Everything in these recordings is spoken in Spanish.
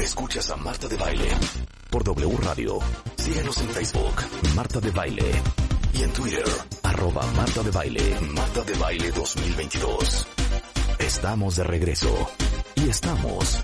Escuchas a Marta de Baile por W Radio. Síguenos en Facebook, Marta de Baile. Y en Twitter, @Marta de Baile. Marta de Baile 2022. Estamos de regreso. Y estamos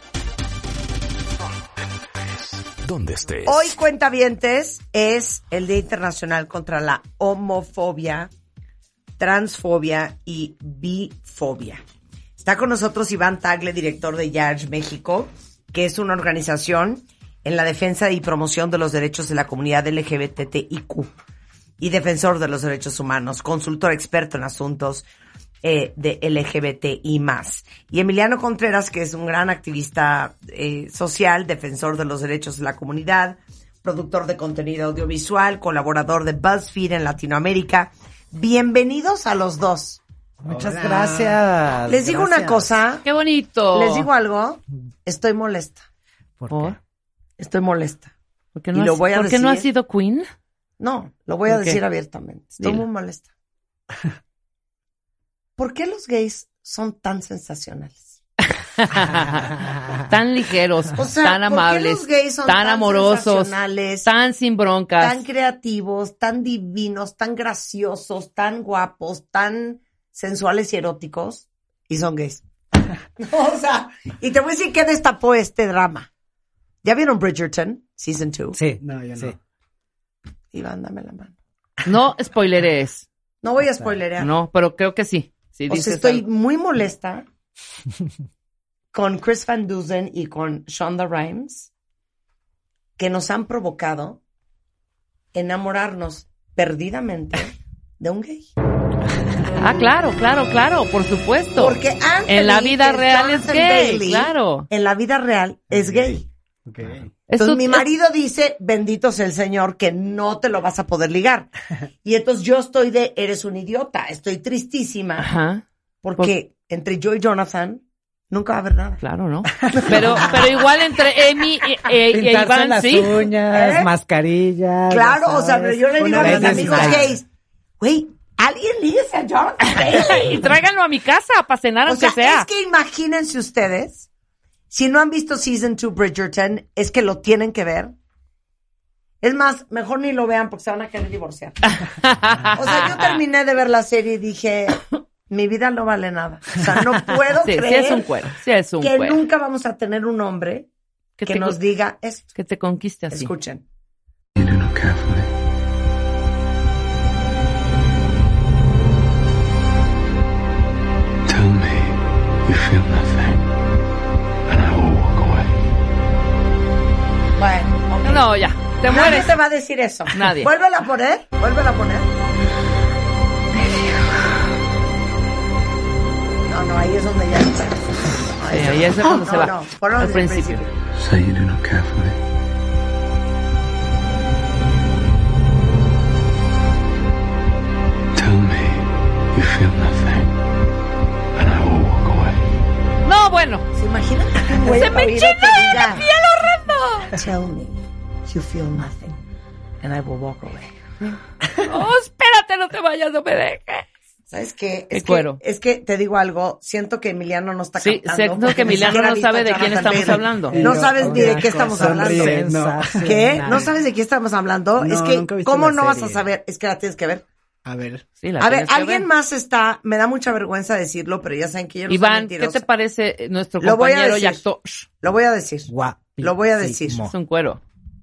donde estés. Hoy, cuentavientes, es el Día Internacional contra la Homofobia, Transfobia y Bifobia. Está con nosotros Iván Tagle, director de YARJ México, que es una organización en la defensa y promoción de los derechos de la comunidad LGBTIQ y defensor de los derechos humanos, consultor experto en asuntos de LGBTI+. Y Emiliano Contreras, que es un gran activista social, defensor de los derechos de la comunidad, productor de contenido audiovisual, colaborador de BuzzFeed en Latinoamérica. Bienvenidos a los dos. Muchas gracias. Les digo una cosa. ¡Qué bonito! Les digo algo. Estoy molesta. ¿Por qué? Estoy molesta. ¿Por qué no has sido Queen? No, lo voy a decir abiertamente. Estoy muy molesta. ¿Por qué los gays son tan sensacionales? Tan ligeros, O sea, tan ¿por qué amables, los gays son tan amorosos, sensacionales, tan sin broncas? tan creativos, tan divinos, tan graciosos, tan guapos, tan sensuales y eróticos? Y son gays. O sea, y te voy a decir qué destapó este drama. ¿Ya vieron Bridgerton, Season 2? Sí. No, yo no. Iván, dame la mano. No spoileres. No voy a spoilerear. No, pero creo que sí. Sí, O sea, estoy muy molesta con Chris Van Dusen y con Shonda Rhimes, que nos han provocado enamorarnos perdidamente de un gay. Ah, claro, por supuesto. Porque Anthony, en la vida real es Jonathan gay, Bailey, claro. En la vida real es gay. Okay. Entonces mi marido dice, bendito sea el Señor, que no te lo vas a poder ligar. Y entonces yo estoy eres un idiota, estoy tristísima. Ajá. Porque entre yo y Jonathan nunca va a haber nada. Claro, ¿no? Pero igual entre Amy y Iván, las sí. uñas, mascarillas. Claro, o sea, pero yo le digo a mis Ponerle amigos necesidad. gays, güey, alguien líguese a Jonathan Bailey. Y tráiganlo a mi casa para cenar, O aunque sea, sea. es que imagínense ustedes, si no han visto Season 2 Bridgerton, es que lo tienen que ver. Es más, mejor ni lo vean porque se van a querer divorciar. O sea, yo terminé de ver la serie y dije, mi vida no vale nada. O sea, no puedo Sí, creer sí es un cuero, sí es un que cuero. nunca vamos a tener un hombre que nos diga esto. Que te conquiste así. Escuchen. You do not care for me. Tell me you feel nothing, and I will walk away. Bueno, ok. No, ya, te Nadie mueres. te va a decir eso. Nadie. Vuélvela a poner. No, ahí es donde ya está. Ahí es cuando se va. No, ponlo Al desde el principio. Say you do not care for me. Tell me you feel nothing, and I will walk away. No, bueno. ¿Se imaginan? Se me enchina la piel horrendo. Tell me you feel nothing and I will walk away. Oh, espérate, no te vayas, no me dejes. ¿Sabes qué? Es que te digo algo, siento que Emiliano no está Sí, captando. siento porque que ni Emiliano siquiera no ha visto sabe a de quién Jonathan estamos Bailey. hablando. No sabes ni de qué estamos hablando. ¿Qué? ¿No sabes de qué estamos hablando? No, es que, nunca he visto ¿cómo la no vas a serie. saber? Es que la tienes que ver. A ver. Sí, la A ver, tienes que alguien ver. más está, me da mucha vergüenza decirlo, pero ya saben que yo no soy Iván, ¿qué mentirosa. te parece nuestro Lo voy a compañero y decir. actor? Lo voy a decir. Guau. Lo voy a decir. Sí, Es un cuero.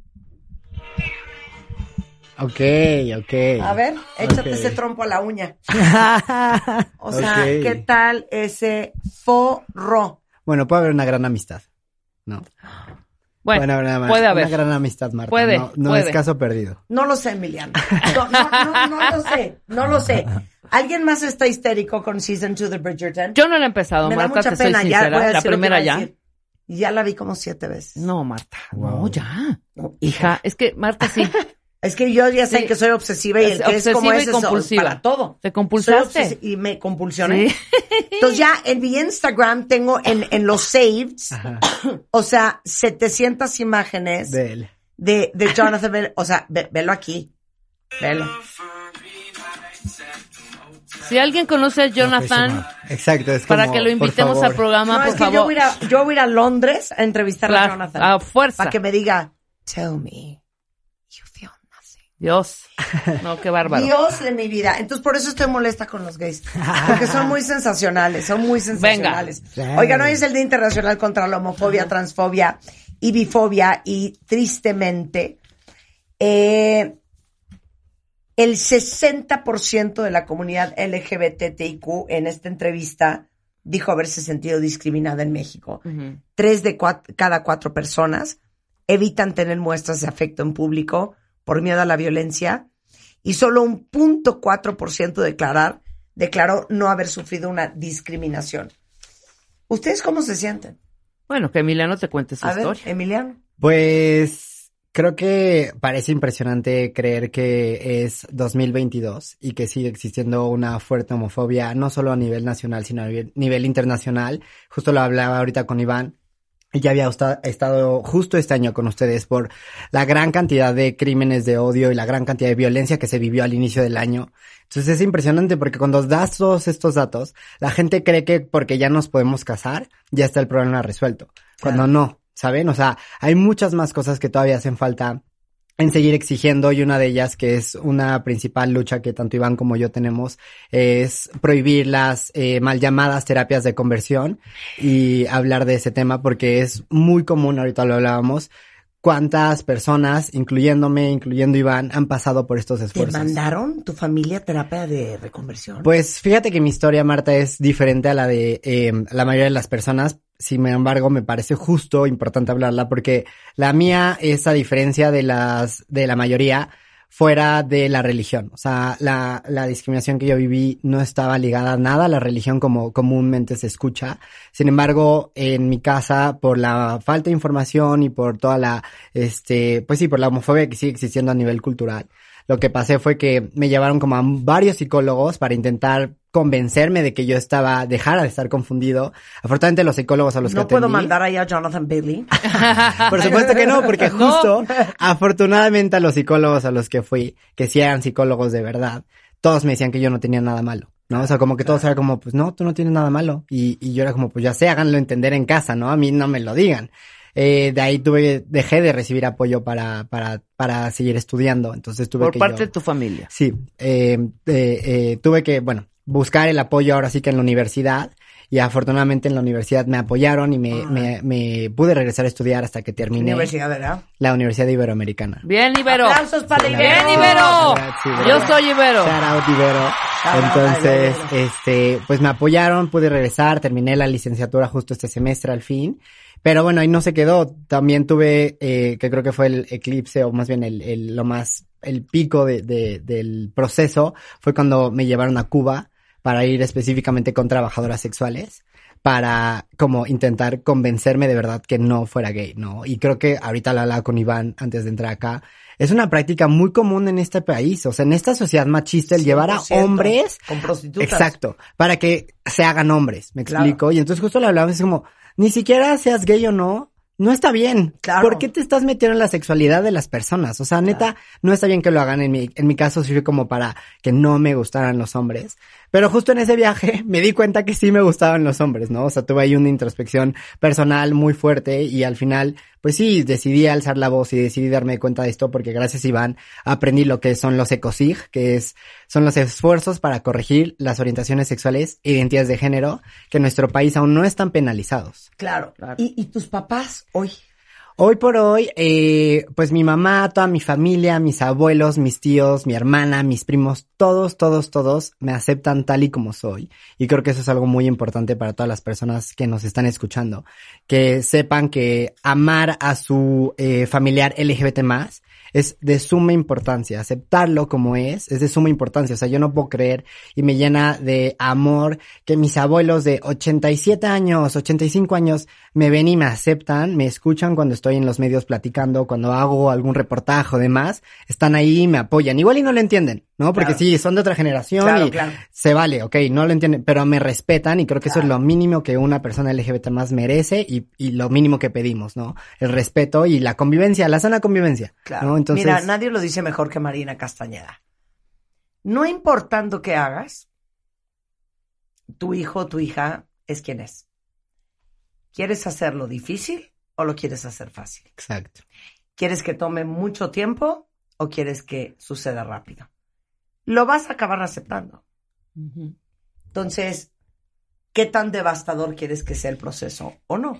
Ok. A ver, échate Ok. ese trompo a la uña. O sea, Ok. ¿qué tal ese forro? Bueno, puede haber una gran amistad. No. Bueno, Puede puede haber. Una gran amistad, Marta. Puede, No puede. es caso perdido. No lo sé, Emiliano. No lo sé. ¿Alguien más está histérico con Season 2 de Bridgerton? Yo no lo he empezado, Me da Marta, mucha te soy pena. Ya voy a sincera. La decir lo que primera iba a ya. decir. Ya la vi como 7 veces. No, Marta. Wow. No, ya. No, Hija, es que Marta sí. Es que yo ya sé Sí. que soy obsesiva y el que es como Obsesiva y ese es compulsiva. para todo. ¿Te Soy compulsaste? y me compulsioné. Sí. Entonces ya en mi Instagram tengo en los saves, Ajá. o sea, 700 imágenes De él. de Jonathan Bailey. O sea, velo aquí. Velo. Si alguien conoce a Jonathan, Exacto, es para como, que lo invitemos por al favor. programa, No, por es que favor. yo voy a ir a Londres a entrevistar a Claro, Jonathan. a fuerza. Para que me diga, tell me, you feel nothing. Dios. No, qué bárbaro. Dios de mi vida. Entonces, por eso estoy molesta con los gays. Porque son muy sensacionales, sensacionales. Venga. Oigan, hoy es el Día Internacional contra la Homofobia, Transfobia y Bifobia. Y tristemente, el 60% de la comunidad LGBTIQ en esta entrevista dijo haberse sentido discriminada en México. 3 de cada 4 personas evitan tener muestras de afecto en público por miedo a la violencia y solo un 0.4% declaró no haber sufrido una discriminación. ¿Ustedes cómo se sienten? Bueno, que Emiliano te cuente su A ver, historia. Emiliano. Pues creo que parece impresionante creer que es 2022 y que sigue existiendo una fuerte homofobia, no solo a nivel nacional, sino a nivel internacional. Justo lo hablaba ahorita con Iván. Y ya había estado justo este año con ustedes por la gran cantidad de crímenes de odio y la gran cantidad de violencia que se vivió al inicio del año. Entonces es impresionante porque cuando das todos estos datos, la gente cree que porque ya nos podemos casar, ya está el problema resuelto. Cuando no, ¿saben? O sea, hay muchas más cosas que todavía hacen falta en seguir exigiendo, y una de ellas, que es una principal lucha que tanto Iván como yo tenemos, es prohibir las mal llamadas terapias de conversión y hablar de ese tema porque es muy común, ahorita lo hablábamos, cuántas personas, incluyendo Iván, han pasado por estos ¿Te esfuerzos. mandaron tu familia terapia de reconversión? Pues fíjate que mi historia, Marta, es diferente a la de la mayoría de las personas. Sin embargo, me parece justo importante hablarla porque la mía es, a diferencia de la mayoría, fuera de la religión. O sea, la discriminación que yo viví no estaba ligada a nada a la religión como comúnmente se escucha. Sin embargo, en mi casa, por la falta de información y por toda la, pues sí, por la homofobia que sigue existiendo a nivel cultural, lo que pasé fue que me llevaron como a varios psicólogos para intentar convencerme de que yo dejara de estar confundido. Afortunadamente los psicólogos a los que ¿No puedo atendí... mandar ahí a Jonathan Bailey? Por supuesto que no, porque justo, afortunadamente a los psicólogos a los que fui, que sí eran psicólogos de verdad, todos me decían que yo no tenía nada malo, ¿no? O sea, como que todos eran como, pues no, tú no tienes nada malo. Y yo era como, pues ya sé, háganlo entender en casa, ¿no? A mí no me lo digan. De ahí dejé de recibir apoyo para seguir estudiando, entonces tuve Por que parte yo... de tu familia. Sí, tuve que, bueno, buscar el apoyo ahora sí que en la universidad, y afortunadamente en la universidad me apoyaron y me pude regresar a estudiar hasta que terminé Universidad, ¿verdad? la Universidad Iberoamericana. Bien, Ibero. Aplausos para Sí, Ibero. Bien, Ibero. Sí, Yo soy Ibero. Shout out Ibero. Shout out Entonces, a Ibero. pues me apoyaron, pude regresar, terminé la licenciatura justo este semestre al fin. Pero bueno, ahí no se quedó. También tuve, que creo que fue el eclipse, o más bien el pico del proceso, fue cuando me llevaron a Cuba para ir específicamente con trabajadoras sexuales, para como intentar convencerme de verdad que no fuera gay, ¿no? Y creo que ahorita lo hablaba con Iván antes de entrar acá. Es una práctica muy común en este país, o sea, en esta sociedad machista, el llevar a 100%, hombres... con prostitutas. Exacto, para que se hagan hombres, ¿me Claro. explico? Y entonces justo lo hablábamos, es como, ni siquiera seas gay o no está bien. Claro. ¿Por qué te estás metiendo en la sexualidad de las personas? O sea, neta, no está bien que lo hagan. En mi caso sirve como para que no me gustaran los hombres. Pero justo en ese viaje me di cuenta que sí me gustaban los hombres, ¿no? O sea, tuve ahí una introspección personal muy fuerte y al final, pues sí, decidí alzar la voz y decidí darme cuenta de esto porque gracias a Iván aprendí lo que son los ECOSIG, son los esfuerzos para corregir las orientaciones sexuales e identidades de género que en nuestro país aún no están penalizados. Claro. ¿Y tus papás hoy? Hoy por hoy, pues mi mamá, toda mi familia, mis abuelos, mis tíos, mi hermana, mis primos, todos me aceptan tal y como soy. Y creo que eso es algo muy importante para todas las personas que nos están escuchando. Que sepan que amar a su familiar LGBT+, es de suma importancia. Aceptarlo como es de suma importancia. O sea, yo no puedo creer y me llena de amor que mis abuelos de 87 años, 85 años me ven y me aceptan, me escuchan cuando estoy en los medios platicando, cuando hago algún reportaje o demás, están ahí y me apoyan. Igual y no lo entienden, ¿no? Porque Claro. sí, son de otra generación Claro, y claro. se vale, ok, no lo entienden, pero me respetan y creo que eso es lo mínimo que una persona LGBT más merece y lo mínimo que pedimos, ¿no? El respeto y la convivencia, la sana convivencia, Claro. ¿no? Entonces, Mira, nadie lo dice mejor que Marina Castañeda. No importando qué hagas, tu hijo o tu hija es quien es. ¿Quieres hacerlo difícil o lo quieres hacer fácil? Exacto. ¿Quieres que tome mucho tiempo o quieres que suceda rápido? Lo vas a acabar aceptando. Ujú. Entonces, ¿qué tan devastador quieres que sea el proceso o no?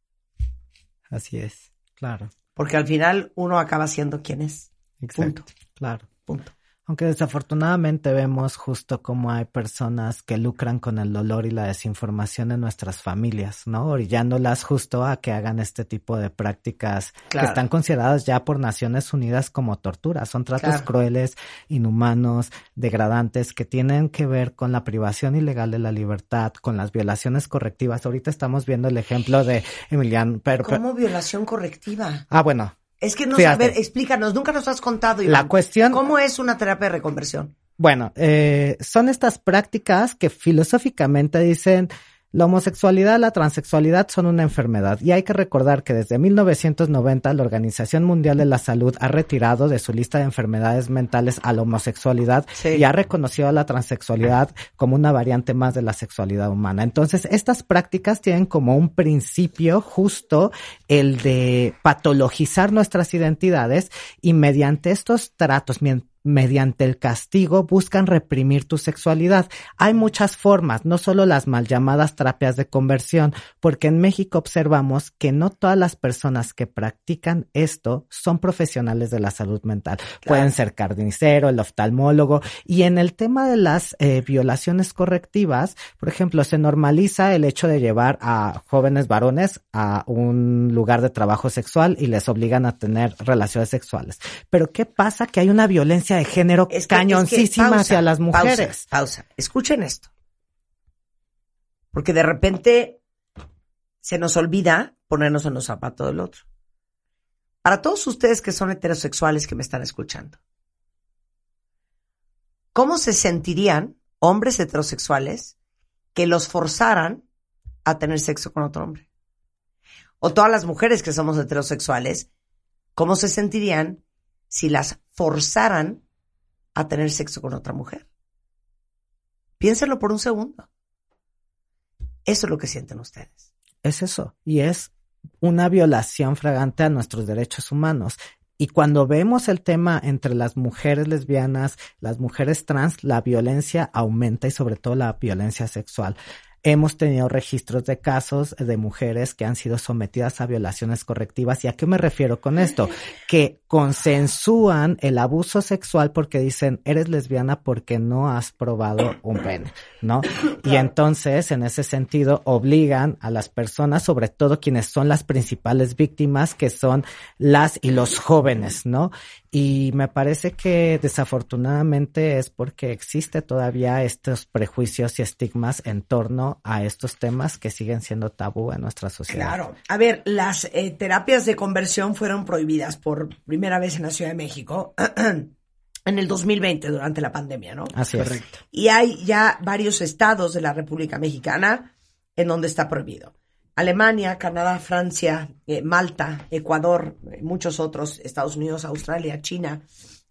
Así es. Claro. Porque al final uno acaba siendo quien es. Exacto. Punto. Claro. Punto. Aunque desafortunadamente vemos justo cómo hay personas que lucran con el dolor y la desinformación en nuestras familias, ¿no? Orillándolas justo a que hagan este tipo de prácticas Claro. que están consideradas ya por Naciones Unidas como tortura. Son tratos Claro. crueles, inhumanos, degradantes, que tienen que ver con la privación ilegal de la libertad, con las violaciones correctivas. Ahorita estamos viendo el ejemplo de Emiliano. ¿Cómo violación correctiva? Bueno. Es que no Fíjate. saber, explícanos, nunca nos has contado, Iván. La cuestión... ¿Cómo es una terapia de reconversión? Bueno, son estas prácticas que filosóficamente dicen la homosexualidad, la transexualidad son una enfermedad y hay que recordar que desde 1990 la Organización Mundial de la Salud ha retirado de su lista de enfermedades mentales a la homosexualidad y ha reconocido a la transexualidad como una variante más de la sexualidad humana. Entonces, estas prácticas tienen como un principio justo el de patologizar nuestras identidades y mediante estos tratos, mediante el castigo buscan reprimir tu sexualidad. Hay muchas formas, no solo las mal llamadas terapias de conversión, porque en México observamos que no todas las personas que practican esto son profesionales de la salud mental. Claro. Pueden ser carnicero, el oftalmólogo, y en el tema de las violaciones correctivas, por ejemplo, se normaliza el hecho de llevar a jóvenes varones a un lugar de trabajo sexual y les obligan a tener relaciones sexuales. Pero ¿qué pasa? Que hay una violencia de género cañoncísima hacia las mujeres. Pausa. Escuchen esto. Porque de repente se nos olvida ponernos en los zapatos del otro. Para todos ustedes que son heterosexuales que me están escuchando, ¿cómo se sentirían hombres heterosexuales que los forzaran a tener sexo con otro hombre? O todas las mujeres que somos heterosexuales, ¿cómo se sentirían si las forzaran a tener sexo con otra mujer? Piénsenlo por un segundo. Eso es lo que sienten ustedes. Es eso, y es una violación flagrante a nuestros derechos humanos. Y cuando vemos el tema entre las mujeres lesbianas, las mujeres trans, la violencia aumenta y sobre todo la violencia sexual. Hemos tenido registros de casos de mujeres que han sido sometidas a violaciones correctivas. ¿Y a qué me refiero con esto? Que consensúan el abuso sexual porque dicen, eres lesbiana porque no has probado un pene, ¿no? Y entonces, en ese sentido, obligan a las personas, sobre todo quienes son las principales víctimas, que son las y los jóvenes, ¿no? Y me parece que desafortunadamente es porque existe todavía estos prejuicios y estigmas en torno a estos temas que siguen siendo tabú en nuestra sociedad. Claro. A ver, las terapias de conversión fueron prohibidas por primera vez en la Ciudad de México en el 2020 durante la pandemia, ¿no? Así es. Correcto. Y hay ya varios estados de la República Mexicana en donde está prohibido. Alemania, Canadá, Francia, Malta, Ecuador, muchos otros, Estados Unidos, Australia, China,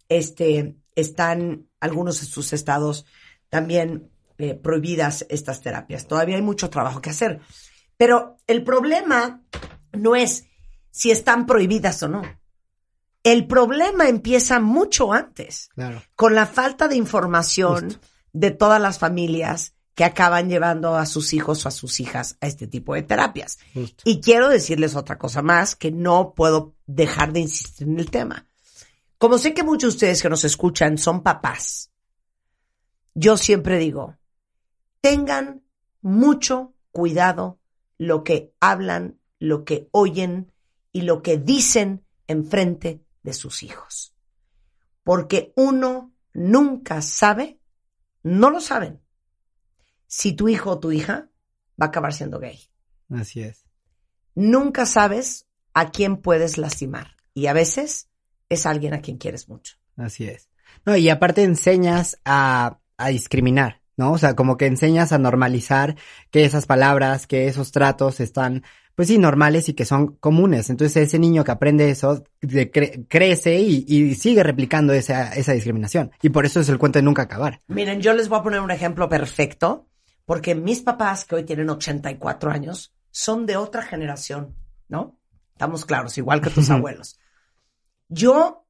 están algunos de sus estados también prohibidas estas terapias. Todavía hay mucho trabajo que hacer. Pero el problema no es si están prohibidas o no. El problema empieza mucho antes, Claro. con la falta de información Justo. de todas las familias que acaban llevando a sus hijos o a sus hijas a este tipo de terapias. Justo. Y quiero decirles otra cosa más, que no puedo dejar de insistir en el tema. Como sé que muchos de ustedes que nos escuchan son papás, yo siempre digo, tengan mucho cuidado lo que hablan, lo que oyen y lo que dicen enfrente de sus hijos. Porque uno nunca sabe, no lo saben, si tu hijo o tu hija va a acabar siendo gay. Así es. Nunca sabes a quién puedes lastimar. Y a veces es alguien a quien quieres mucho. Así es. No, y aparte enseñas a discriminar, ¿no? O sea, como que enseñas a normalizar que esas palabras, que esos tratos están, pues sí, normales y que son comunes. Entonces ese niño que aprende eso crece y sigue replicando esa discriminación. Y por eso es el cuento de nunca acabar. Miren, yo les voy a poner un ejemplo perfecto, Porque mis papás, que hoy tienen 84 años, son de otra generación, ¿no? Estamos claros, igual que tus abuelos. Yo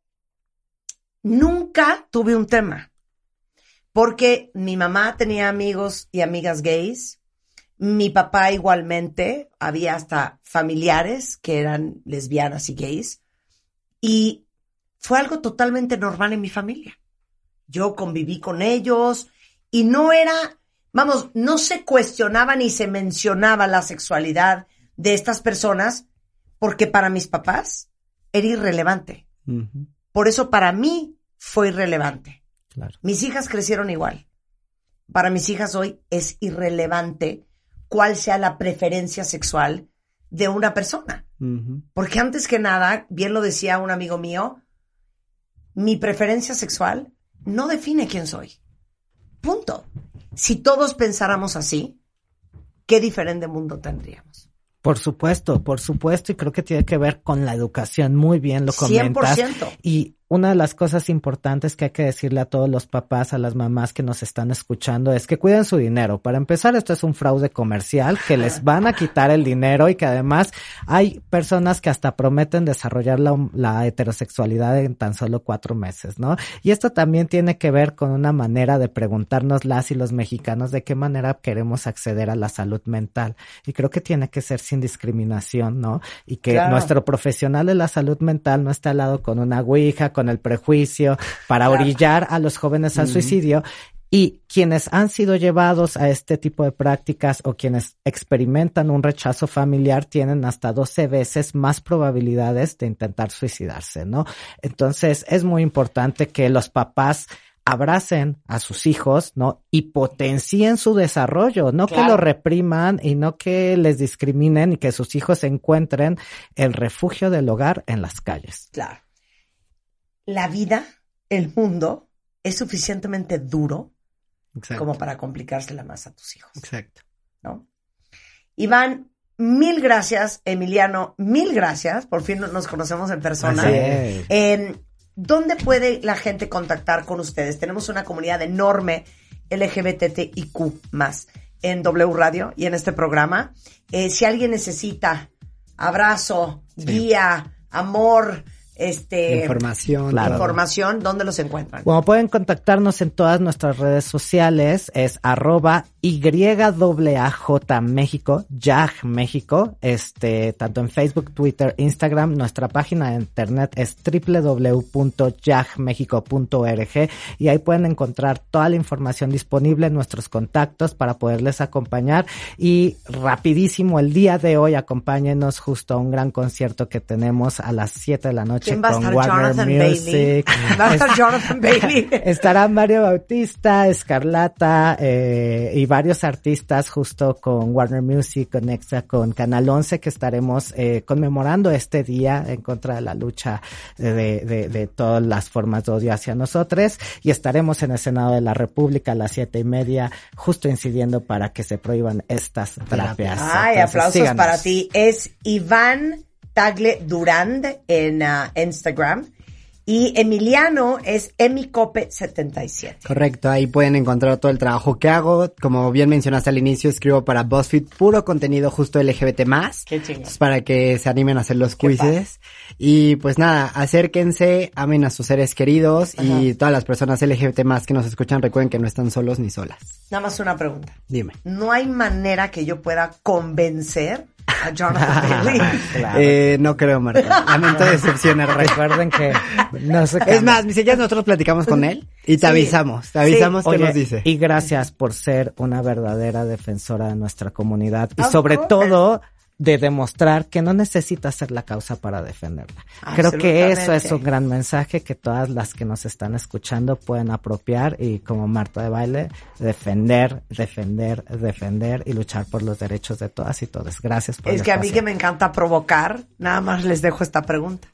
nunca tuve un tema, porque mi mamá tenía amigos y amigas gays, mi papá igualmente, había hasta familiares que eran lesbianas y gays, y fue algo totalmente normal en mi familia. Yo conviví con ellos y no era, vamos, no se cuestionaba ni se mencionaba la sexualidad de estas personas porque para mis papás era irrelevante. Ujú. Por eso para mí fue irrelevante. Claro. Mis hijas crecieron igual. Para mis hijas hoy es irrelevante cuál sea la preferencia sexual de una persona. Ujú. Porque antes que nada, bien lo decía un amigo mío, mi preferencia sexual no define quién soy. Punto. Si todos pensáramos así, ¿qué diferente mundo tendríamos? Por supuesto, y creo que tiene que ver con la educación, muy bien lo comentas. 100%. Y una de las cosas importantes que hay que decirle a todos los papás, a las mamás que nos están escuchando, es que cuiden su dinero. Para empezar, esto es un fraude comercial, que les van a quitar el dinero y que además hay personas que hasta prometen desarrollar la heterosexualidad en tan solo 4 meses, ¿no? Y esto también tiene que ver con una manera de preguntarnos las y los mexicanos de qué manera queremos acceder a la salud mental. Y creo que tiene que ser sin discriminación, ¿no? Y que Claro. nuestro profesional de la salud mental no está al lado con una ouija, con el prejuicio, para Claro. orillar a los jóvenes al suicidio. Y quienes han sido llevados a este tipo de prácticas o quienes experimentan un rechazo familiar tienen hasta 12 veces más probabilidades de intentar suicidarse, ¿no? Entonces, es muy importante que los papás abracen a sus hijos, ¿no? Y potencien su desarrollo, no Claro. que lo repriman y no que les discriminen y que sus hijos encuentren el refugio del hogar en las calles. Claro. La vida, el mundo, es suficientemente duro Exacto. como para complicársela más a tus hijos, Exacto. ¿no? Iván, 1000 gracias. Emiliano, 1000 gracias. Por fin nos conocemos en persona. Así es. ¿Dónde puede la gente contactar con ustedes? Tenemos una comunidad enorme LGBTIQ+, en W Radio y en este programa. Si alguien necesita abrazo, guía, amor, Información. Claro. todo. información, ¿dónde los encuentran? Bueno, pueden contactarnos en todas nuestras redes sociales, es @YAJ México, YAJ México, tanto en Facebook, Twitter, Instagram. Nuestra página de internet es www.yajmexico.org y ahí pueden encontrar toda la información disponible, nuestros contactos para poderles acompañar. Y rapidísimo, el día de hoy acompáñenos justo a un gran concierto que tenemos a las 7 de la noche ¿Quién va a con estar? Warner Jonathan Bailey. Music. Va a estar Jonathan Bailey. Estará Mario Bautista, Escarlata y varios artistas justo con Warner Music, con Extra, con Canal 11, que estaremos conmemorando este día en contra de la lucha de todas las formas de odio hacia nosotros, y estaremos en el Senado de la República a las 7:30 justo incidiendo para que se prohíban estas terapias. Ay, Entonces, aplausos síganos. para ti. Es Iván Tagle Durand en Instagram. Y Emiliano es Emicope77. Correcto, ahí pueden encontrar todo el trabajo que hago. Como bien mencionaste al inicio, escribo para BuzzFeed puro contenido justo LGBT+. Qué chingón. Pues para que se animen a hacer los Qué quizzes. Y pues nada, acérquense, amen a sus seres queridos y todas las personas LGBT+ que nos escuchan, recuerden que no están solos ni solas. Nada más una pregunta. Dime. No hay manera que yo pueda convencer a Jonathan Bailey. Claro. No creo, Marta. Lamento decepcionar. Recuerden que no se Es más, mis ya nosotros platicamos con él y te avisamos qué Oye, nos dice. Y gracias por ser una verdadera defensora de nuestra comunidad y Of sobre course. todo de demostrar que no necesitas ser la causa para defenderla. Creo que eso es un gran mensaje que todas las que nos están escuchando pueden apropiar y como Marta de Baile defender y luchar por los derechos de todas y todos. Gracias por Es el que a mí espacio. que me encanta provocar, nada más les dejo esta pregunta.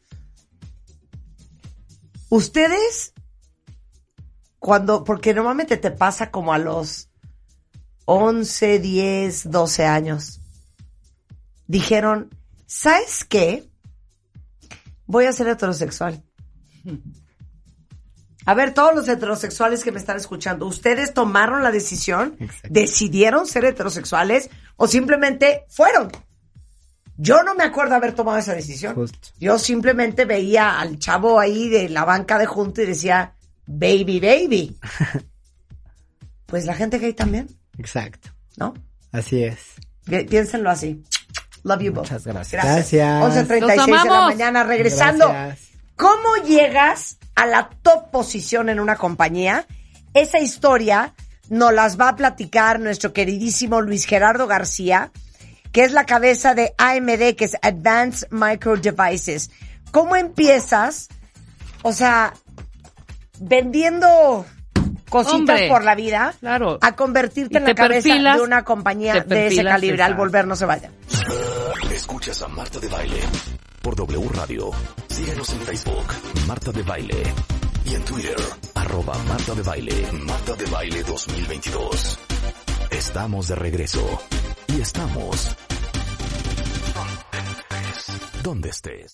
Ustedes, porque normalmente te pasa como a los 11, 10, 12 años, dijeron, ¿sabes qué? Voy a ser heterosexual. A ver, todos los heterosexuales que me están escuchando, ¿ustedes tomaron la decisión? Exacto. ¿Decidieron ser heterosexuales o simplemente fueron? Yo no me acuerdo haber tomado esa decisión. Justo. Yo simplemente veía al chavo ahí de la banca de junto y decía, baby, baby. Pues la gente gay también, Exacto. ¿no? Así es. Piénsenlo así. Love you both. Muchas gracias. Gracias. Gracias. 11:36 de Los la amamos. mañana. Regresando. Gracias. ¿Cómo llegas a la top posición en una compañía? Esa historia nos las va a platicar nuestro queridísimo Luis Gerardo García, que es la cabeza de AMD, que es Advanced Micro Devices. ¿Cómo empiezas? O sea, vendiendo cositas Hombre, por la vida, claro. a convertirte Y en la te cabeza perfilas, de una compañía te de ese perfilas, calibre. Al exacto. volver, no se vayan. Escuchas a Marta de Baile por W Radio. Síguenos en Facebook, Marta de Baile. Y en Twitter, @Marta de Baile. Marta de Baile 2022. Estamos de regreso. Y estamos donde estés.